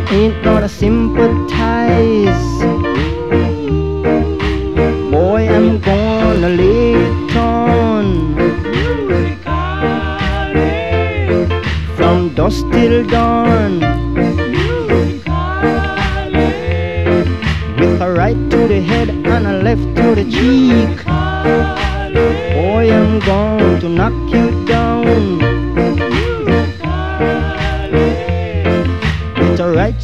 ain't gonna sympathize. Boy, I'm gonna lay it on from dusk till dawn, with a right to the head and a left to the cheek. Boy, I'm going to knock you